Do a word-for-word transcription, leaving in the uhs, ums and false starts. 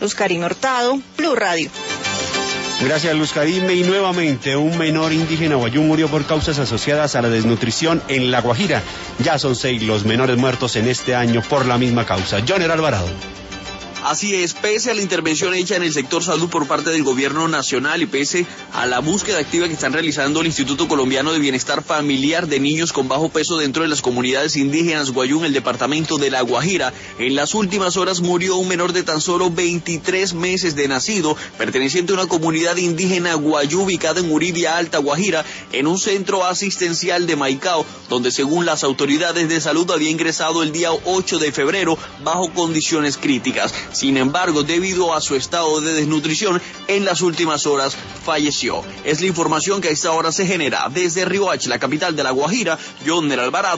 Luz Karime Hurtado, Blue Radio. Gracias, Luz Karime. Y nuevamente, un menor indígena guayú murió por causas asociadas a la desnutrición en La Guajira. Ya son seis los menores muertos en este año por la misma causa. Joner Alvarado. Así es, pese a la intervención hecha en el sector salud por parte del gobierno nacional y pese a la búsqueda activa que están realizando el Instituto Colombiano de Bienestar Familiar de niños con bajo peso dentro de las comunidades indígenas guayú en el departamento de La Guajira, en las últimas horas murió un menor de tan solo veintitrés meses de nacido, perteneciente a una comunidad indígena guayú ubicada en Uribia, Alta Guajira, en un centro asistencial de Maicao, donde según las autoridades de salud había ingresado el día ocho de febrero bajo condiciones críticas. Sin embargo, debido a su estado de desnutrición, en las últimas horas falleció. Es la información que a esta hora se genera desde Riohacha, la capital de La Guajira. Joner Alvarado.